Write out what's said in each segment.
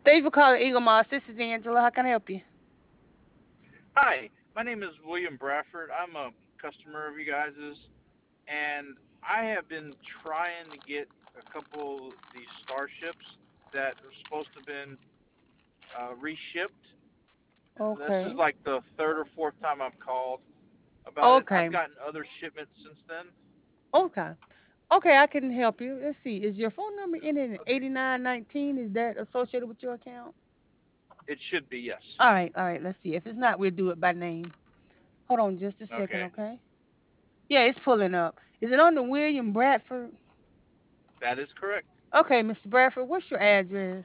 Thank you for calling Eagle Moss. This is Angela. How can I help you? Hi, my name is William Bradford. I'm a customer of you guys's, and I have been trying to get a couple of these starships that are supposed to have been reshipped. This is Okay. like the third or fourth time I've called about it. I've Okay. gotten other shipments since then. Okay. Okay, I can help you. Let's see. Is your phone number ending in Okay, 8919? Is that associated with your account? it should be yes. All right. Let's see. If it's not, we'll do it by name. Hold on just a second, Okay, okay? Yeah, it's pulling up. Is it under William Bradford? that is correct. Okay, Mr. Bradford, what's your address?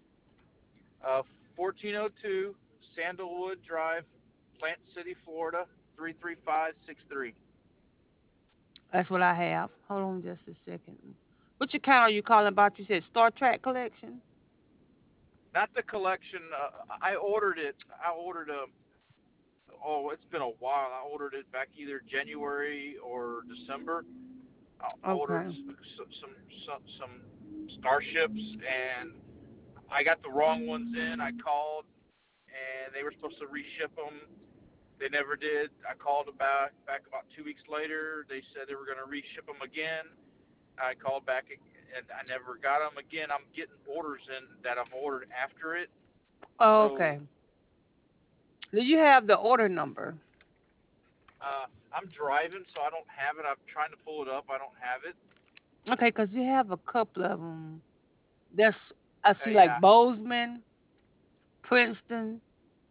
1402 Sandalwood Drive, Plant City, Florida 33563. That's what I have. Hold on just a second. Which account are you calling about? You said Star Trek Collection? Not the collection. I ordered it. I ordered a. Oh, it's been a while. I ordered it back either January or December. I ordered Okay. some starships, and I got the wrong ones in. I called, and they were supposed to reship them. They never did. I called back about 2 weeks later. They said they were going to reship them again. I called back, and I never got them again. I'm getting orders in that I've ordered after it. So Okay. Do you have the order number? I'm driving, so I don't have it. I'm trying to pull it up. I don't have it. Okay, because you have a couple of them. There's, I see like Yeah, Bozeman, Princeton,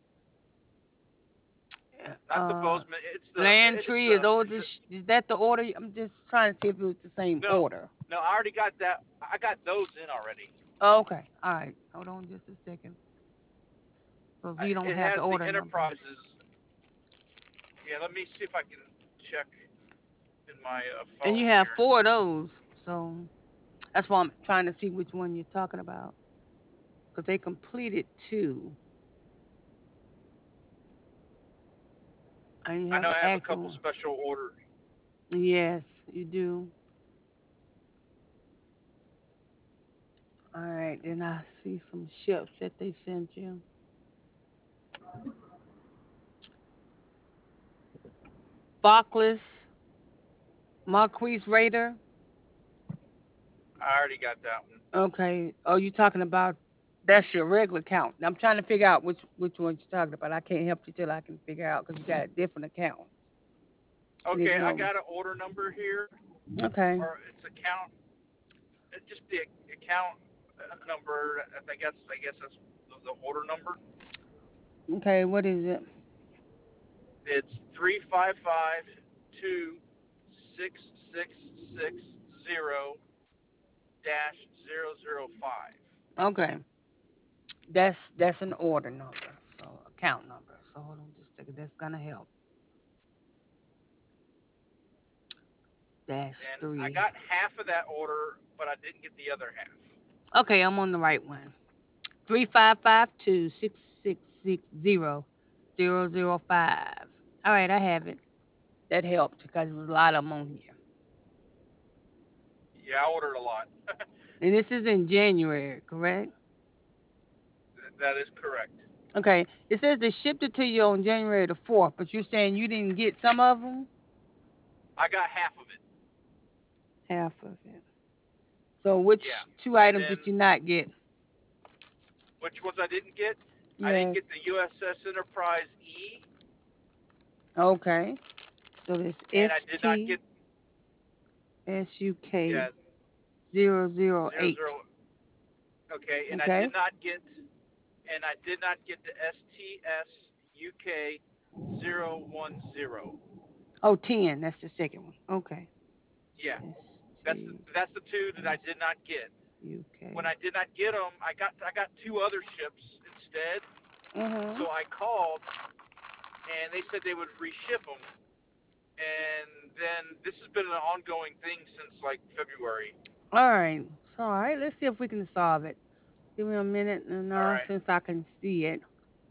not the uh, Bozeman. It's the it's Landry. the it's the Is that the order? I'm just trying to see if it was the same no order. no. I already got that. I got those in already. Okay. All right. Hold on just a second. Because we don't It have the has the order number. Enterprises. Yeah, let me see if I can check in my And you phone have here. four of those. So that's why I'm trying to see which one you're talking about. Because they completed two. And you I have know an I have a couple actual. special orders. Yes, you do. All right. Then I see some ships that they sent you. Barclays, Marquise Raider. I already got that one. Okay. Oh, you talking about that's your regular account. I'm trying to figure out which one you're talking about. I can't help you till I can figure out because you got different accounts. I Okay, didn't I know. got an order number here, Okay. or it's account. It's just the account number. I guess that's the order number. Okay. What is it? It's 355266660 dash 005. Okay. That's an order number. So account number. So hold on just a second. That's gonna help. Dash And I three. got half of that order, but I didn't get the other half. Okay, I'm on the right one. 3552-6660-005. All right, I have it. That helped because there was a lot of them on here. Yeah, I ordered a lot. And this is in January, correct? That is correct. Okay. It says they shipped it to you on January the 4th, but you're saying you didn't get some of them? I got half of it. Half of it. So Yeah. which two And items did then you not get? which ones I didn't get? I didn't Yes. get the USS Enterprise E, Okay. So this and I did not get STSUK yeah 008. 00. Okay, and I Okay. did not get the STS UK 010. Oh, 10. That's the second one. Okay. Yeah, that's the two that I STS did not get. When UK. I did not get them, I got two other ships instead. Mm-hmm. So I called, and they said they would reship them. And then this has been an ongoing thing since like February. All right. So, all right. Let's see if we can solve it. Give me a minute. And All now, right. since I can see it,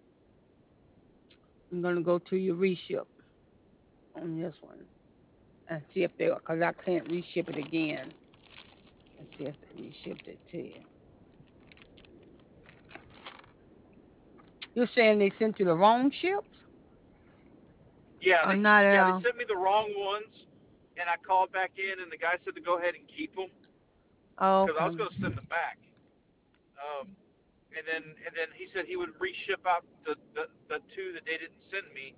I'm going to go to your reship on this one and see if they, because I can't reship it again and see if they reshipped it to you. You're saying they sent you the wrong ships? Yeah, Or not at they all? sent me the wrong ones, and I called back in, and the guy said to go ahead and keep them Oh, because I okay. was going to send them back. Um, and then he said he would reship out the two that they didn't send me,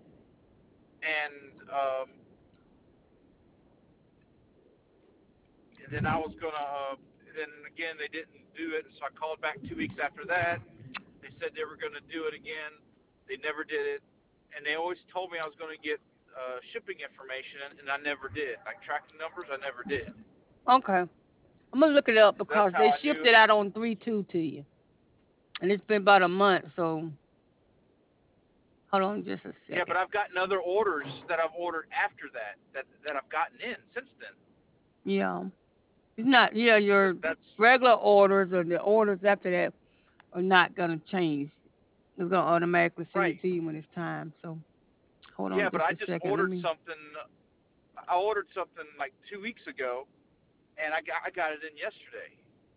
and then I was gonna. Then again, they didn't do it, so I called back 2 weeks after that. They said they were gonna do it again. They never did it, and they always told me I was gonna get shipping information, and I never did. Like tracking numbers, I never did. Okay. I'm gonna look it up That's because how they I shipped knew. it out on 3/2 to you. And it's been about a month, so hold on just a Yeah, but second. I've gotten other orders that I've ordered after that I've gotten in since then. Yeah. It's not, yeah, your That's regular orders or the orders after that are not gonna change. It's gonna automatically send it right. to you when it's time. So hold on Yeah, but just I a just second. Let ordered me something. I ordered something like 2 weeks ago, and I got it in yesterday.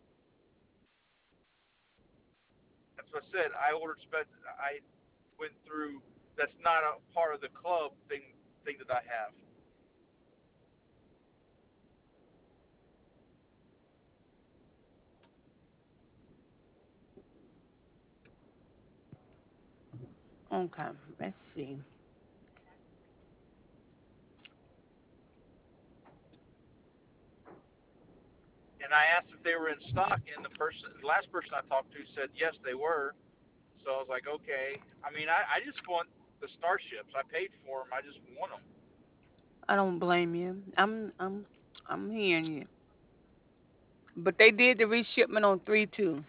That's what I said. I ordered I went through. That's not a part of the club thing that I have. okay, let's see. And I asked if they were in stock, and the last person I talked to said yes, they were. So I was like, okay. I mean, I just want the starships. I paid for them. I just want them. I don't blame you. I'm hearing you. But they did the reshipment on 3/2.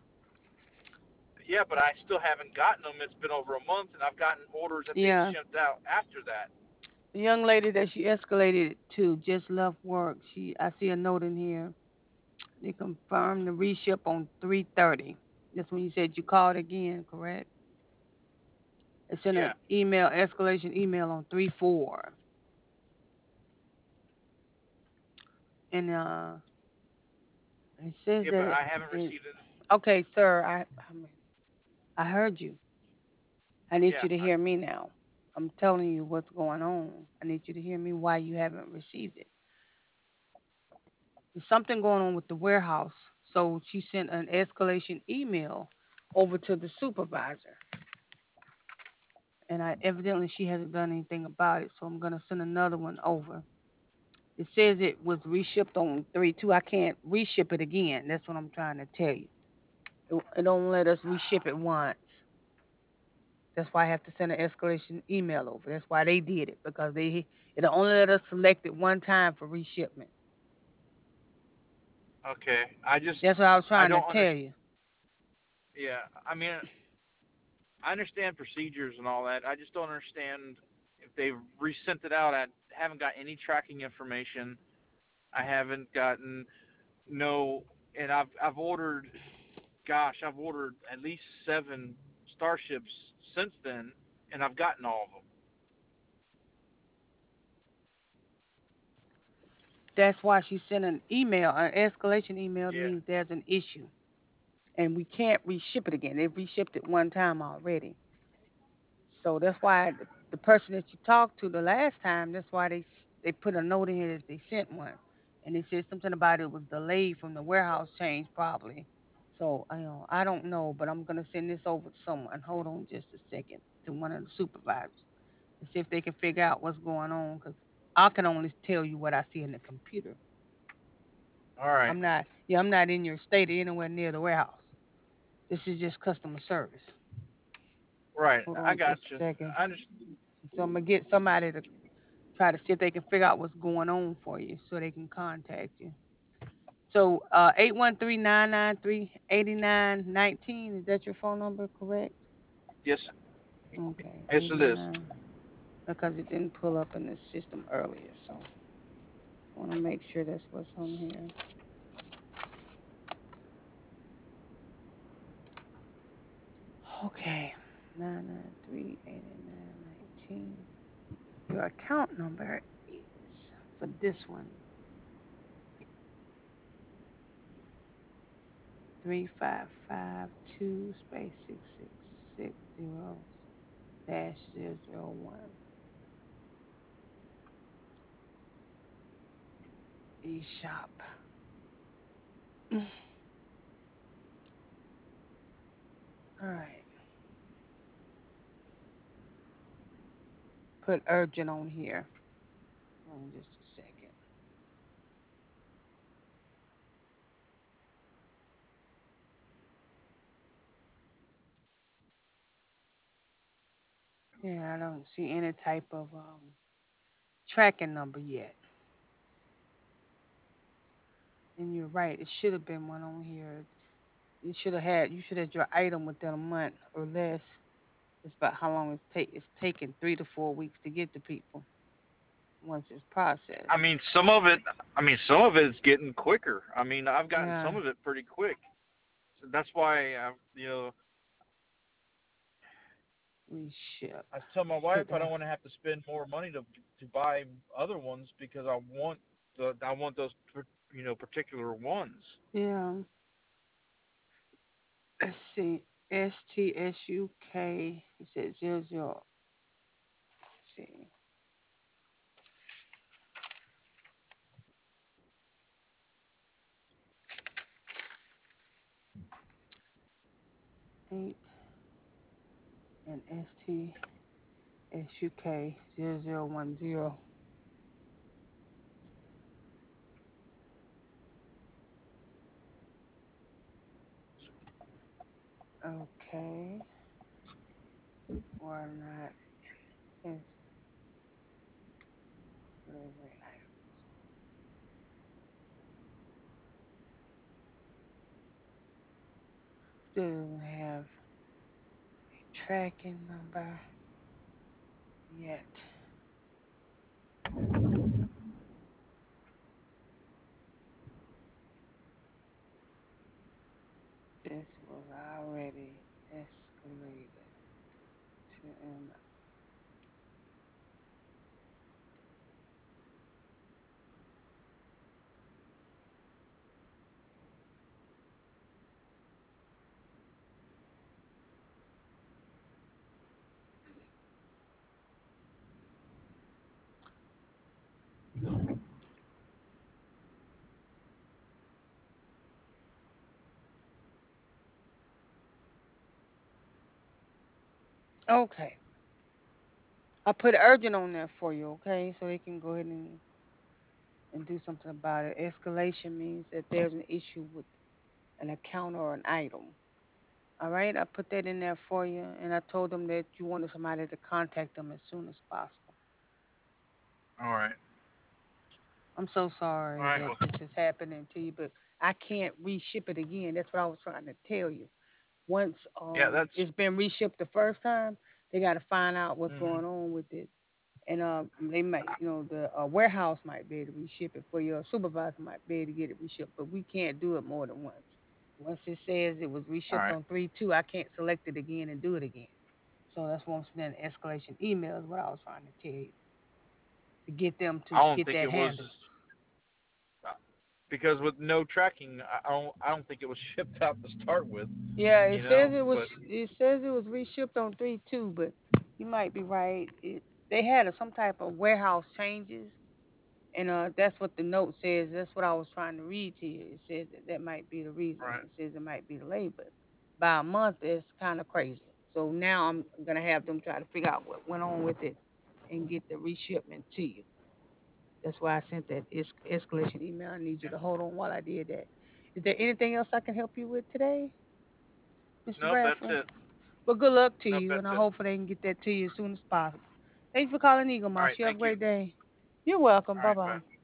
Yeah, but I still haven't gotten them. It's been over a month, and I've gotten orders that they've Yeah. shipped out after that. The young lady that she escalated it to just left work. I see a note in here. They confirmed the reship on 3:30. That's when you said you called again, correct? They sent Yeah, an email, escalation email on 3/4. And it says yeah, but that I haven't received it. okay, sir, I heard you. I need Yeah, you to hear me now. I'm telling you what's going on. I need you to hear me why you haven't received it. There's something going on with the warehouse. So she sent an escalation email over to the supervisor. And evidently she hasn't done anything about it. So I'm gonna send another one over. It says it was reshipped on 3/2. I can't reship it again. That's what I'm trying to tell you. It don't let us reship it once. That's why I have to send an escalation email over. That's why they did it because it only let us select it one time for reshipment. okay. That's what I was I trying to don't tell understand. you. Yeah, I mean, I understand procedures and all that. I just don't understand if they've resent it out. I haven't got any tracking information. I haven't gotten no, and I've ordered. Gosh, I've ordered at least 7 starships since then, and I've gotten all of them. That's why she sent an email. An escalation email Yeah. means there's an issue, and we can't reship it again. They've reshipped it one time already. So that's why the person that you talked to the last time, that's why they put a note in here that they sent one, and they said something about it was delayed from the warehouse change probably. So I don't know, but I'm gonna send this over to someone. Hold on just a second to one of the supervisors and see if they can figure out what's going on because I can only tell you what I see in the computer. All right. I'm not in your state or anywhere near the warehouse. This is just customer service. Right. Hold I on just a got you. second. I understand. So I'm gonna get somebody to try to see if they can figure out what's going on for you so they can contact you. So 813-993-8919, is that your phone number, correct? Yes. Okay, Yes, it is. 89 because it didn't pull up in the system earlier. So I want to make sure that's what's on here. Okay, 993-8919. Your account number is for this one 3552 space 666 zero dash 001 eShop. All right. Put urgent on here. Just a second. Yeah, I don't see any type of tracking number yet. And you're right. It should have been one on here. You should have your item within a month or less. It's about how long it's taking 3 to 4 weeks to get to people once it's processed. I mean, some of it. I mean, some of it is getting quicker. I mean, I've gotten Yeah, some of it pretty quick. So that's why, we ship. I tell my wife Should I don't have. want to have to spend more money to buy other ones because I want those particular ones. Yeah. Let's see. STSUK. He said 00. Let's see. 8 and STSUK 0010. Okay. Why not? It's delivery items. Still doesn't have a tracking number yet. This was already escalated to an. Okay. I put urgent on there for you, okay? So they can go ahead and do something about it. Escalation means that there's an issue with an account or an item. All right, I put that in there for you, and I told them that you wanted somebody to contact them as soon as possible. All right. I'm so All sorry right. that Well, this is happening to you, but I can't reship it again. That's what I was trying to tell you. Once yeah, that's. it's been reshipped the first time, they got to find out what's Hmm. going on with it, and they might, the warehouse might be able to reship it for you. Or supervisor might be able to get it reshipped, but we can't do it more than once. Once it says it was All reshipped right. on 3/2, I can't select it again and do it again. So that's why I'm sending an escalation email. Is what I was trying to tell you to get them to I don't get think that it was handled. because with no tracking, I don't think it was shipped out to start with. Yeah, it You says know, it was but it says it was reshipped on 3/2, but you might be right. They had some type of warehouse changes, and that's what the note says. That's what I was trying to read to you. It says that might be the reason. right. It says it might be delayed, but by a month it's kind of crazy. So now I'm gonna have them try to figure out what went on with it and get the reshipment to you. That's why I sent that escalation email. I need you Yeah. to hold on while I did that. Is there anything else I can help you with today, Mr. Nope, that's Bradford? it. Well, good luck to Nope, you, that's and I it. hope they can get that to you as soon as possible. Thanks for calling Eagle All Moss. right. You have a Thank you. great day. You're welcome. All Bye right. Bye. bye.